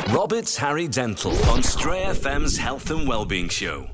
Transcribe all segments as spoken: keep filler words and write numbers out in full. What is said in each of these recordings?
Roberts Harry Dental on Stray F M's Health and Wellbeing Show.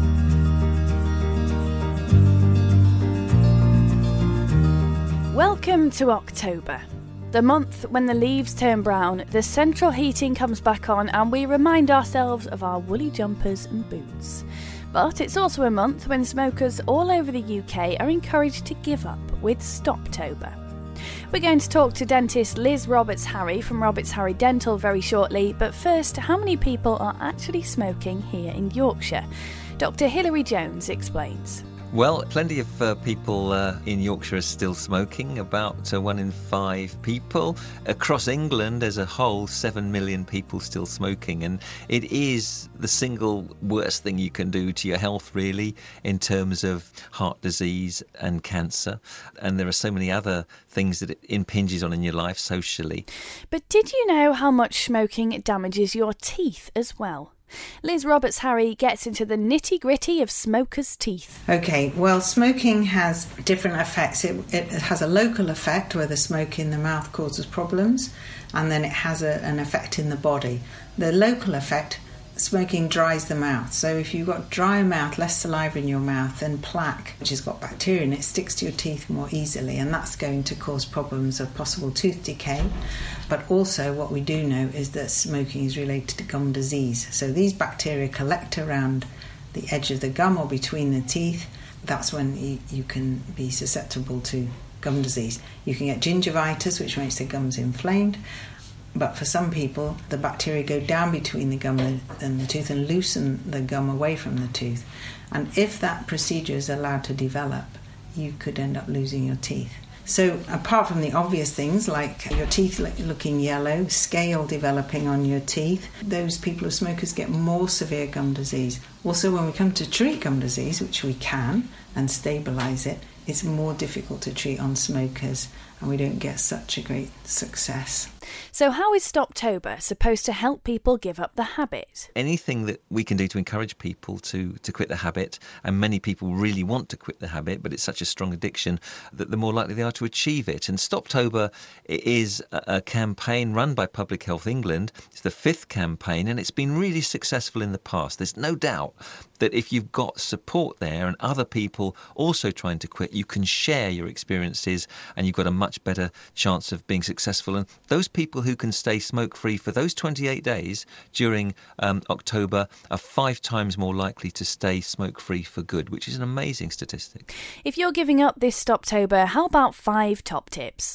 Welcome to October, the month when the leaves turn brown, the central heating comes back on and we remind ourselves of our woolly jumpers and boots. But it's also a month when smokers all over the U K are encouraged to give up with Stoptober. We're going to talk to dentist Liz Roberts-Harry from Roberts-Harry Dental very shortly, but first, how many people are actually smoking here in Yorkshire? Doctor Hilary Jones explains. Well, plenty of uh, people uh, in Yorkshire are still smoking, about uh, one in five people. Across England as a whole, seven million people still smoking. And it is the single worst thing you can do to your health, really, in terms of heart disease and cancer. And there are so many other things that it impinges on in your life socially. But did you know how much smoking damages your teeth as well? Liz Roberts-Harry gets into the nitty-gritty of smokers' teeth. Okay, well, smoking has different effects. It, it has a local effect where the smoke in the mouth causes problems, and then it has a, an effect in the body. The local effect, smoking dries the mouth. So if you've got dry mouth, less saliva in your mouth, then plaque, which has got bacteria in it, sticks to your teeth more easily, and that's going to cause problems of possible tooth decay. But also what we do know is that smoking is related to gum disease. So these bacteria collect around the edge of the gum or between the teeth. That's when you, you can be susceptible to gum disease. You can get gingivitis, which makes the gums inflamed. But for some people, the bacteria go down between the gum and the tooth and loosen the gum away from the tooth. And if that procedure is allowed to develop, you could end up losing your teeth. So apart from the obvious things like your teeth looking yellow, scale developing on your teeth, those people who are smokers get more severe gum disease. Also, when we come to treat gum disease, which we can, and stabilise it, it's more difficult to treat on smokers, and we don't get such a great success. So how is Stoptober supposed to help people give up the habit? Anything that we can do to encourage people to, to quit the habit, and many people really want to quit the habit, but it's such a strong addiction that the more likely they are to achieve it. And Stoptober is a, a campaign run by Public Health England. It's the fifth campaign, and it's been really successful in the past. There's no doubt that if you've got support there and other people also trying to quit, you can share your experiences and you've got a much better chance of being successful. And those people who can stay smoke-free for those twenty-eight days during um, October are five times more likely to stay smoke-free for good, which is an amazing statistic. If you're giving up this Stoptober, how about five top tips?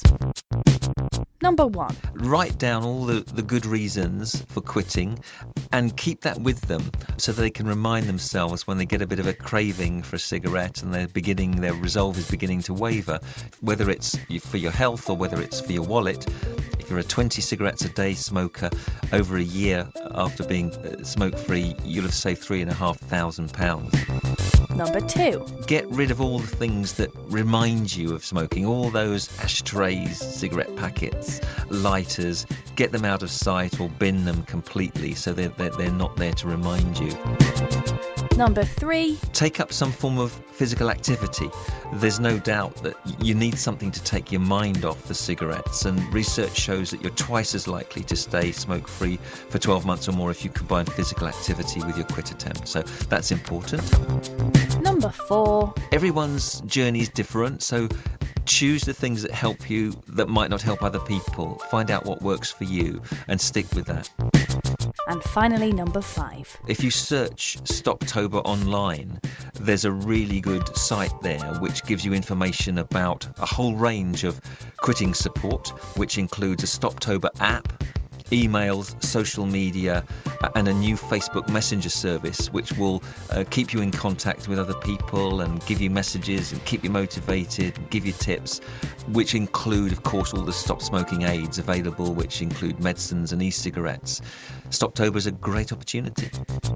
Number one. Write down all the, the good reasons for quitting and keep that with them so that they can remind themselves when they get a bit of a craving for a cigarette and they're beginning, their resolve is beginning to waver, whether it's for your health or whether it's for your wallet. If you're a twenty cigarettes a day smoker, over a year after being smoke-free, you'll have saved three and a half thousand pounds. Number two. Get rid of all the things that remind you of smoking, all those ashtrays, cigarette packets, lighters. Get them out of sight or bin them completely so they're, they're, they're not there to remind you. Number three. Take up some form of physical activity. There's no doubt that you need something to take your mind off the cigarettes, and research shows that you're twice as likely to stay smoke-free for twelve months or more if you combine physical activity with your quit attempt. So that's important. Number four. Everyone's journey is different, so choose the things that help you that might not help other people. Find out what works for you and stick with that. And finally, number five. If you search Stoptober online, there's a really good site there which gives you information about a whole range of quitting support, which includes a Stoptober app, emails, social media, and a new Facebook Messenger service which will uh, keep you in contact with other people and give you messages and keep you motivated and give you tips, which include, of course, all the stop smoking aids available, which include medicines and e-cigarettes. Stoptober is a great opportunity.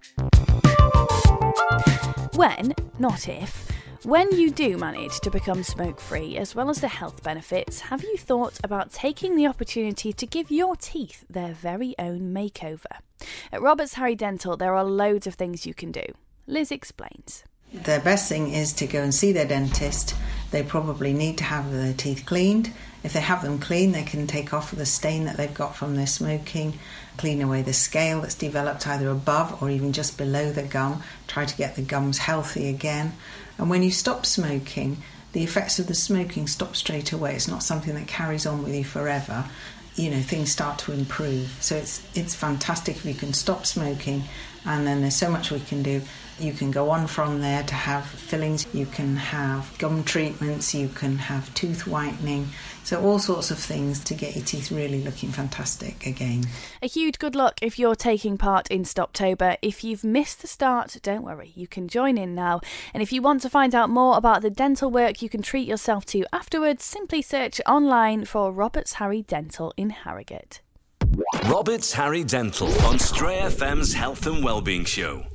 When, not if, when you do manage to become smoke-free, as well as the health benefits, have you thought about taking the opportunity to give your teeth their very own makeover? At Roberts-Harry Dental, there are loads of things you can do. Liz explains. The best thing is to go and see their dentist. They probably need to have their teeth cleaned. If they have them clean, they can take off the stain that they've got from their smoking, clean away the scale that's developed either above or even just below the gum, try to get the gums healthy again. And when you stop smoking, the effects of the smoking stop straight away. It's not something that carries on with you forever. You know, things start to improve. So it's it's fantastic if you can stop smoking, and then there's so much we can do. You can go on from there to have fillings, you can have gum treatments, you can have tooth whitening, so all sorts of things to get your teeth really looking fantastic again. A huge good luck if you're taking part in Stoptober. If you've missed the start, don't worry, you can join in now. And if you want to find out more about the dental work you can treat yourself to afterwards, simply search online for Roberts Harry Dental in Harrogate. Roberts Harry Dental on Stray F M's Health and Wellbeing Show.